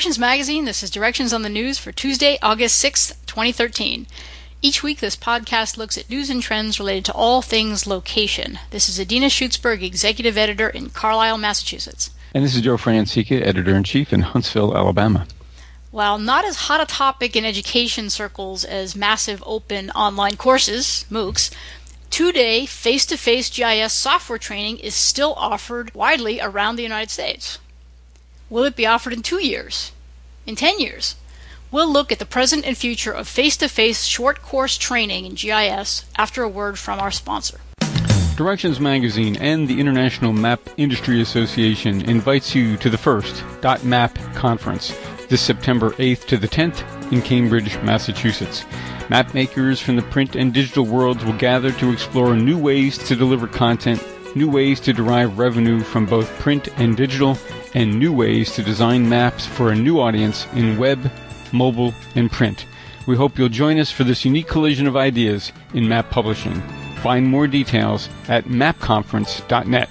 Directions Magazine. This is Directions on the News for Tuesday, August 6th, 2013. Each week, this podcast looks at news and trends related to all things location. This is Adina Schutzberg, Executive Editor in Carlisle, Massachusetts. And this is Joe Francica, Editor-in-Chief in Huntsville, Alabama. While not as hot a topic in education circles as massive open online courses, MOOCs, two-day face-to-face GIS software training is still offered widely around the United States. Will it be offered in 2 years? In 10 years? We'll look at the present and future of face-to-face short course training in GIS after a word from our sponsor. Directions Magazine and the International Map Industry Association invites you to the first .map conference this September 8th to the 10th in Cambridge, Massachusetts. Map makers from the print and digital worlds will gather to explore new ways to deliver content, new ways to derive revenue from both print and digital, and new ways to design maps for a new audience in web, mobile, and print. We hope you'll join us for this unique collision of ideas in map publishing. Find more details at mapconference.net.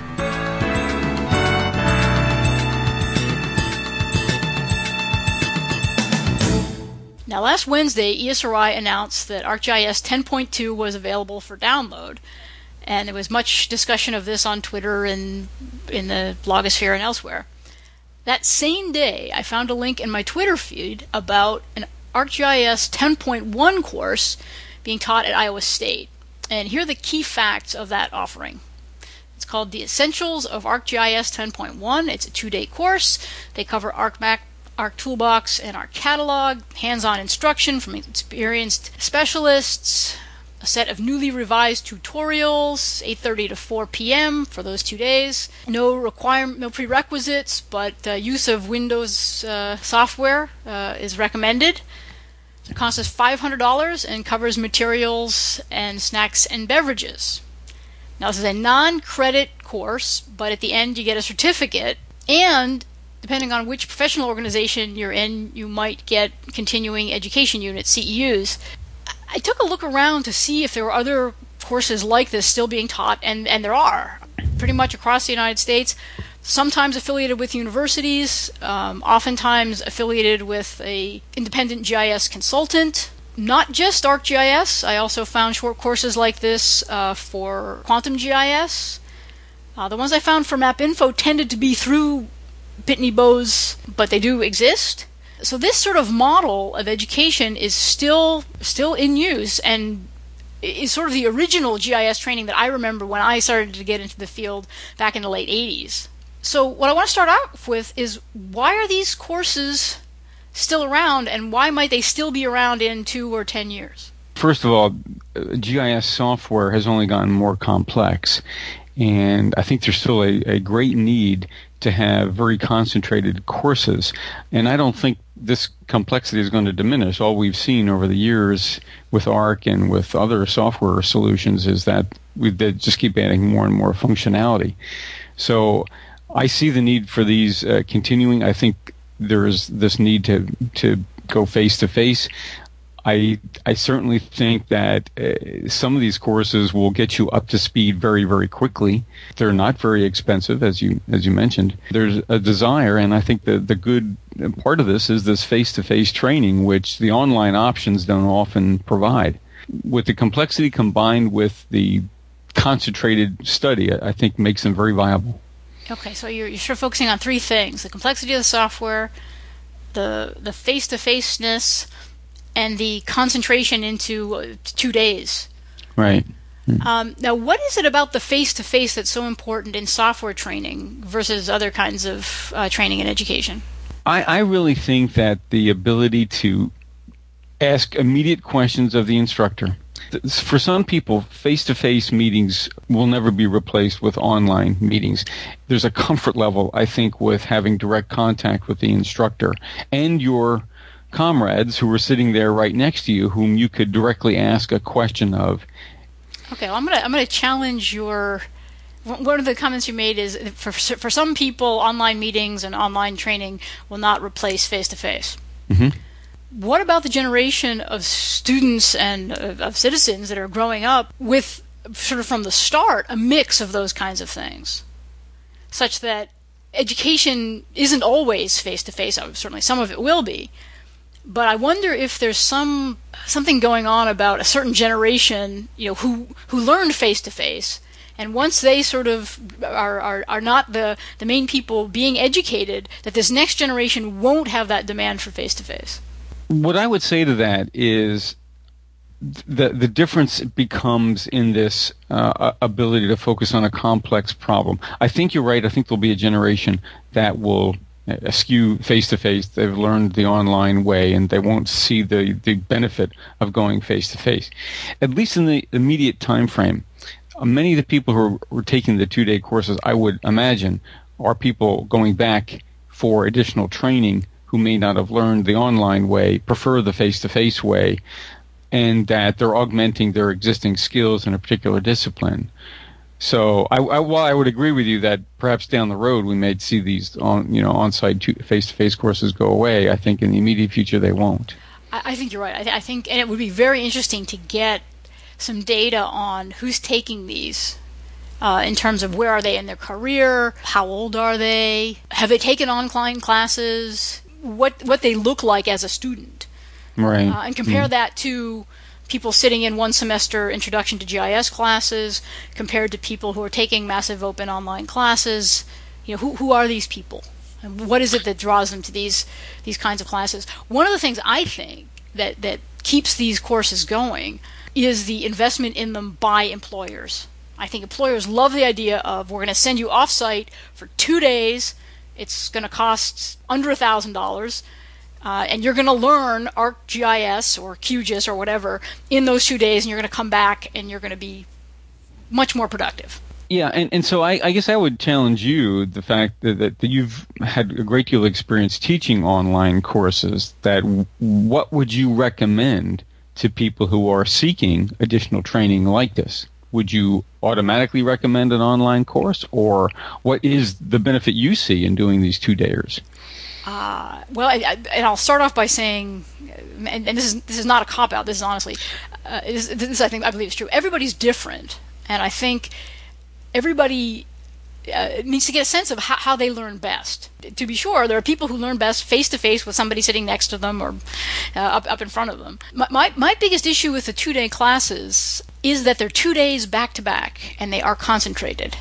Now, last Wednesday, ESRI announced that ArcGIS 10.2 was available for download, and there was much discussion of this on Twitter and in the blogosphere and elsewhere. That same day, I found a link in my Twitter feed about an ArcGIS 10.1 course being taught at Iowa State. And here are the key facts of that offering. It's called The Essentials of ArcGIS 10.1. It's a 2-day course. They cover ArcMap, ArcToolbox, and ArcCatalog, hands-on instruction from experienced specialists, a set of newly revised tutorials, 8:30 to 4 p.m. for those 2 days. No prerequisites, but use of Windows software is recommended. It costs us $500 and covers materials and snacks and beverages. Now, this is a non-credit course, but at the end you get a certificate, and depending on which professional organization you're in, you might get continuing education units, CEUs. I took a look around to see if there were other courses like this still being taught, and there are, pretty much across the United States, sometimes affiliated with universities, oftentimes affiliated with an independent GIS consultant. Not just ArcGIS, I also found short courses like this for Quantum GIS. The ones I found for MapInfo tended to be through Pitney Bowes, but they do exist. So this sort of model of education is still in use and is sort of the original GIS training that I remember when I started to get into the field back in the late 80s. So what I want to start off with is, why are these courses still around, and why might they still be around in 2 or 10 years? First of all, GIS software has only gotten more complex, and I think there's still a great need to have very concentrated courses. And I don't think this complexity is going to diminish. All we've seen over the years with ARC and with other software solutions is that they just keep adding more and more functionality. So I see the need for these continuing. I think there is this need to go face-to-face. I certainly think that some of these courses will get you up to speed very, very quickly. They're not very expensive, as you mentioned. There's a desire, and I think the good part of this is this face-to-face training, which the online options don't often provide. With the complexity combined with the concentrated study, I think makes them very viable. Okay, so you're sort of focusing on 3 things: the complexity of the software, the face-to-faceness, and the concentration into 2 days. Right. Now, what is it about the face-to-face that's so important in software training versus other kinds of training in education? I really think that the ability to ask immediate questions of the instructor. For some people, face-to-face meetings will never be replaced with online meetings. There's a comfort level, I think, with having direct contact with the instructor and your comrades who were sitting there right next to you, whom you could directly ask a question of. Okay, well, I'm gonna challenge your. One of the comments you made is for some people, online meetings and online training will not replace face-to-face. Mm-hmm. What about the generation of students and of citizens that are growing up with, sort of from the start, a mix of those kinds of things, such that education isn't always face-to-face. Certainly some of it will be. But I wonder if there's something going on about a certain generation, who learned face-to-face, and once they sort of are not the main people being educated, that this next generation won't have that demand for face-to-face. What I would say to that is the difference becomes in this ability to focus on a complex problem. I think you're right. I think there'll be a generation that will eschew face-to-face. They've learned the online way, and they won't see the benefit of going face-to-face. At least in the immediate time frame, many of the people who were taking the 2-day courses, I would imagine, are people going back for additional training who may not have learned the online way, prefer the face-to-face way, and that they're augmenting their existing skills in a particular discipline. So, while I would agree with you that perhaps down the road we may see these on-site face-to-face courses go away, I think in the immediate future they won't. I think you're right. I think, and it would be very interesting to get some data on who's taking these, in terms of where are they in their career, how old are they, have they taken online classes, what they look like as a student. Right. And compare that to people sitting in one semester introduction to GIS classes compared to people who are taking massive open online classes. Who are these people? And what is it that draws them to these kinds of classes? One of the things I think that keeps these courses going is the investment in them by employers. I think employers love the idea of, we're going to send you off-site for 2 days. It's going to cost under $1,000. And you're going to learn ArcGIS or QGIS or whatever in those 2 days, and you're going to come back and you're going to be much more productive. Yeah, and so I guess I would challenge you, the fact that you've had a great deal of experience teaching online courses, that what would you recommend to people who are seeking additional training like this? Would you automatically recommend an online course, or what is the benefit you see in doing these 2-dayers? Well, and I'll start off by saying, and this is not a cop-out. This is honestly, this I believe is true. Everybody's different, and I think everybody needs to get a sense of how they learn best. To be sure, there are people who learn best face-to-face with somebody sitting next to them or up in front of them. My biggest issue with the 2-day classes is that they're 2 days back-to-back, and they are concentrated.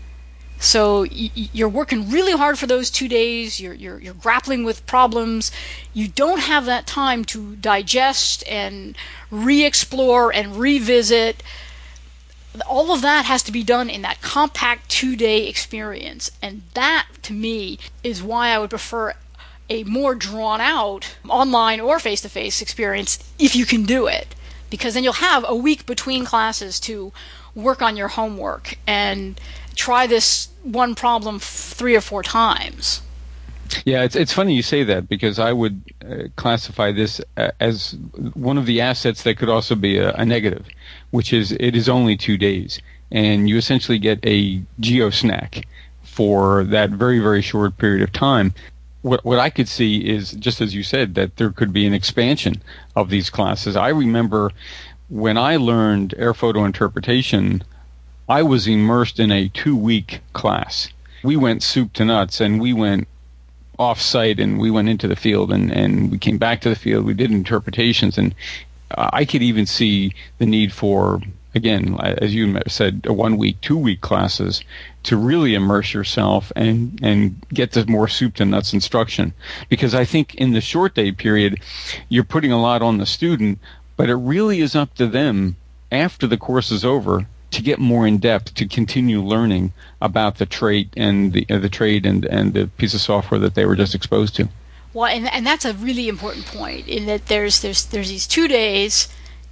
So you're working really hard for those 2 days. You're grappling with problems. You don't have that time to digest and re-explore and revisit. All of that has to be done in that compact 2-day experience. And that, to me, is why I would prefer a more drawn-out online or face-to-face experience if you can do it. Because then you'll have a week between classes to work on your homework and try this one problem 3 or 4 times. Yeah, it's funny you say that, because I would classify this as one of the assets that could also be a negative, which is it is only 2 days, and you essentially get a geo snack for that very, very short period of time. What I could see is, just as you said, that there could be an expansion of these classes. I remember when I learned air photo interpretation, I was immersed in a 2-week class. We went soup to nuts, and we went off-site, and we went into the field, and we came back to the field. We did interpretations, and I could even see the need for, again, as you said, a 1-week, 2-week classes to really immerse yourself and get the more soup to nuts instruction. Because I think in the short day period, you're putting a lot on the student, but it really is up to them after the course is over to get more in depth, to continue learning about the trait and the trade and the piece of software that they were just exposed to. Well, and that's a really important point, in that there's these 2 days,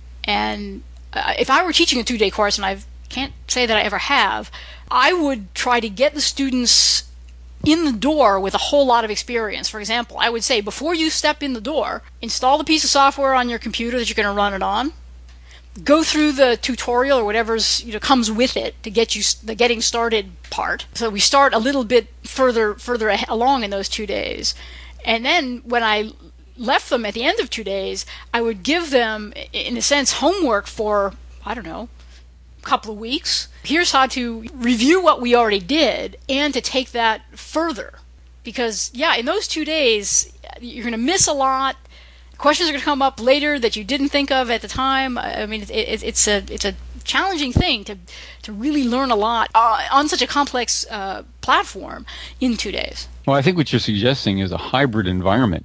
and if I were teaching a 2-day course, and I can't say that I ever have, I would try to get the students in the door with a whole lot of experience. For example, I would say, before you step in the door, install the piece of software on your computer that you're going to run it on. Go through the tutorial or whatever's comes with it to get you the getting started part. So we start a little bit further along in those 2 days, and then when I left them at the end of 2 days, I would give them, in a sense, homework for, I don't know, couple of weeks. Here's how to review what we already did and to take that further. Because, in those 2 days, you're going to miss a lot. Questions are going to come up later that you didn't think of at the time. I mean, it's a challenging thing to really learn a lot on such a complex platform in 2 days. Well, I think what you're suggesting is a hybrid environment.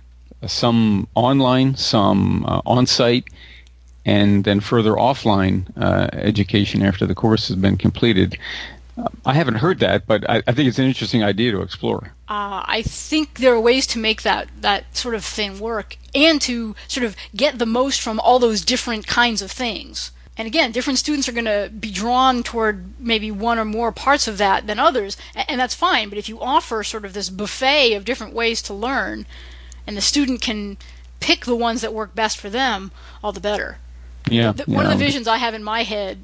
Some online, some on-site, and then further offline education after the course has been completed. I haven't heard that, but I think it's an interesting idea to explore. I think there are ways to make that sort of thing work and to sort of get the most from all those different kinds of things. And again, different students are going to be drawn toward maybe one or more parts of that than others, and that's fine. But if you offer sort of this buffet of different ways to learn, and the student can pick the ones that work best for them, all the better. One of the visions I have in my head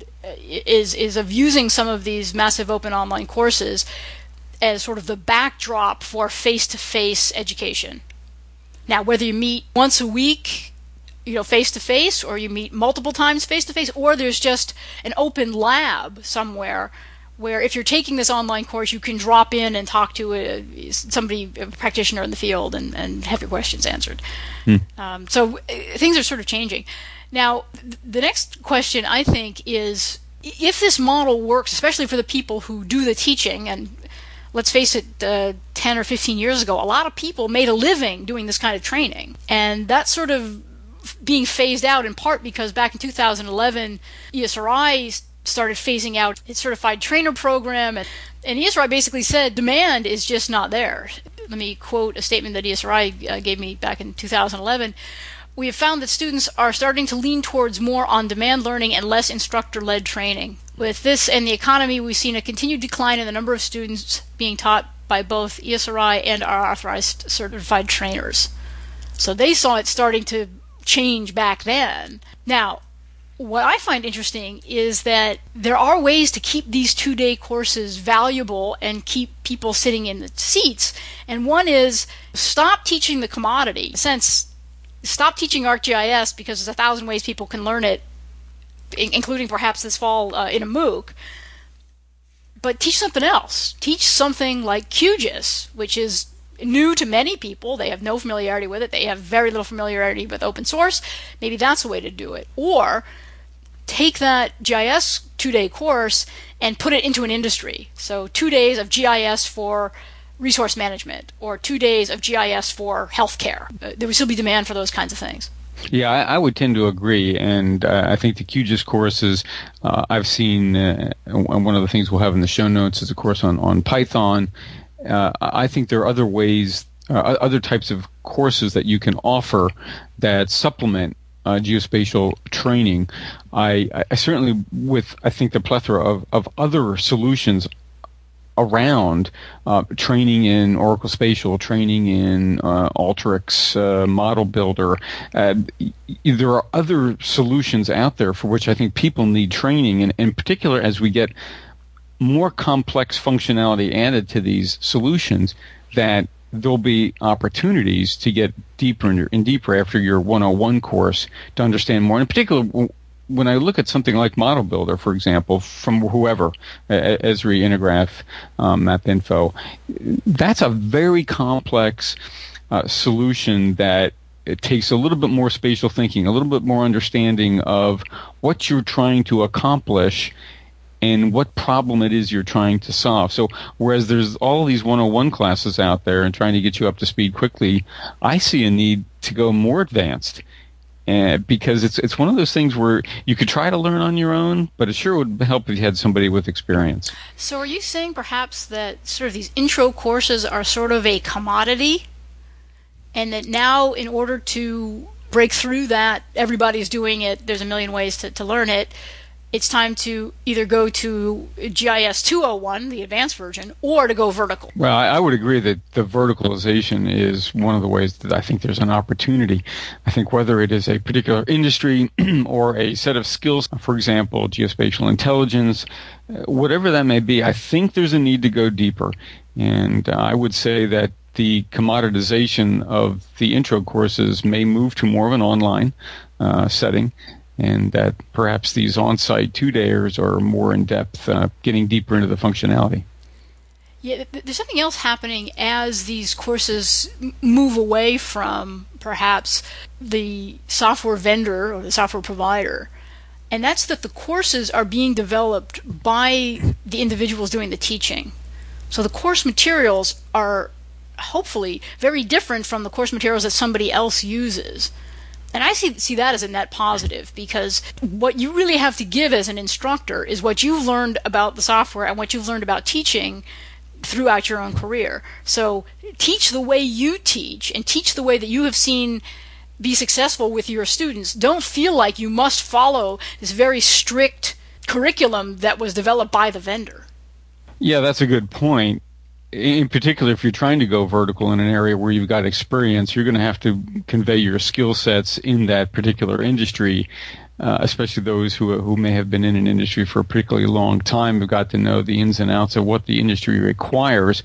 is of using some of these massive open online courses as sort of the backdrop for face-to-face education. Now, whether you meet once a week, face-to-face, or you meet multiple times face-to-face, or there's just an open lab somewhere where if you're taking this online course, you can drop in and talk to a practitioner in the field and have your questions answered. So things are sort of changing. Now, the next question, I think, is if this model works, especially for the people who do the teaching, and let's face it, 10 or 15 years ago, a lot of people made a living doing this kind of training. And that's sort of being phased out in part because back in 2011, ESRI started phasing out its certified trainer program, and ESRI basically said demand is just not there. Let me quote a statement that ESRI gave me back in 2011. We have found that students are starting to lean towards more on-demand learning and less instructor-led training. With this and the economy, we've seen a continued decline in the number of students being taught by both ESRI and our authorized certified trainers. So they saw it starting to change back then. Now, what I find interesting is that there are ways to keep these 2-day courses valuable and keep people sitting in the seats. And one is stop teaching the commodity. In a sense, stop teaching ArcGIS because there's 1,000 ways people can learn it, including perhaps this fall in a MOOC. But teach something else. Teach something like QGIS, which is new to many people. They have no familiarity with it. They have very little familiarity with open source. Maybe that's a way to do it. Or take that GIS 2-day course and put it into an industry. So 2 days of GIS for resource management, or 2 days of GIS for healthcare. There would still be demand for those kinds of things. Yeah, I would tend to agree, and I think the QGIS courses I've seen, one of the things we'll have in the show notes is a course on Python. I think there are other ways, other types of courses that you can offer that supplement geospatial training. I certainly, with I think the plethora of other solutions around training in Oracle Spatial, training in Alteryx Model Builder. There are other solutions out there for which I think people need training, and in particular as we get more complex functionality added to these solutions, that there'll be opportunities to get deeper and deeper after your 101 course to understand more. In particular, when I look at something like Model Builder, for example, from whoever, Esri, Intergraph, MapInfo, that's a very complex solution that it takes a little bit more spatial thinking, a little bit more understanding of what you're trying to accomplish and what problem it is you're trying to solve. So whereas there's all these 101 classes out there and trying to get you up to speed quickly, I see a need to go more advanced. Because it's one of those things where you could try to learn on your own, but it sure would help if you had somebody with experience. So are you saying perhaps that sort of these intro courses are sort of a commodity, and that now in order to break through that, everybody's doing it, there's a million ways to learn it, it's time to either go to GIS 201, the advanced version, or to go vertical? Well, I would agree that the verticalization is one of the ways that I think there's an opportunity. I think whether it is a particular industry or a set of skills, for example, geospatial intelligence, whatever that may be, I think there's a need to go deeper. And I would say that the commoditization of the intro courses may move to more of an online setting. and that perhaps these on-site 2-dayers are more in-depth, getting deeper into the functionality. Yeah, there's something else happening as these courses move away from perhaps the software vendor or the software provider, and that's that the courses are being developed by the individuals doing the teaching. So the course materials are hopefully very different from the course materials that somebody else uses. And I see that as a net positive, because what you really have to give as an instructor is what you've learned about the software and what you've learned about teaching throughout your own career. So teach the way you teach, and teach the way that you have seen be successful with your students. Don't feel like you must follow this very strict curriculum that was developed by the vendor. Yeah, that's a good point. In particular, if you're trying to go vertical in an area where you've got experience, you're going to have to convey your skill sets in that particular industry, especially those who may have been in an industry for a particularly long time, have got to know the ins and outs of what the industry requires.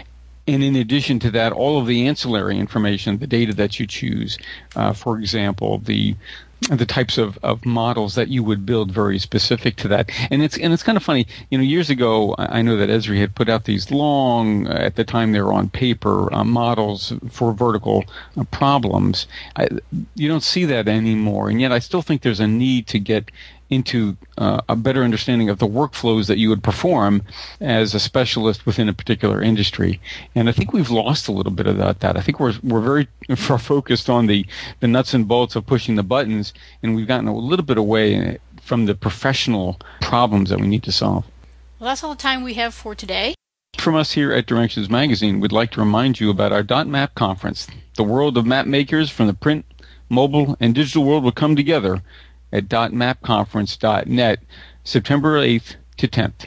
And in addition to that, all of the ancillary information, the data that you choose, for example, the types of models that you would build very specific to that. And it's kind of funny, years ago, I know that Esri had put out these long, at the time they were on paper, models for vertical problems. You don't see that anymore, and yet I still think there's a need to get into a better understanding of the workflows that you would perform as a specialist within a particular industry. And I think we've lost a little bit of that. I think we're very focused on the nuts and bolts of pushing the buttons, and we've gotten a little bit away from the professional problems that we need to solve. Well, that's all the time we have for today. From us here at Directions Magazine, we'd like to remind you about our .map conference. The world of map makers from the print, mobile, and digital world will come together at .mapconference.net, September 8th to 10th.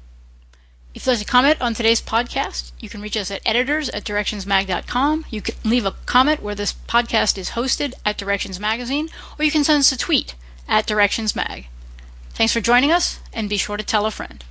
If there's a comment on today's podcast, you can reach us at editors@directionsmag.com. You can leave a comment where this podcast is hosted at Directions Magazine, or you can send us a tweet at Directions Mag. Thanks for joining us, and be sure to tell a friend.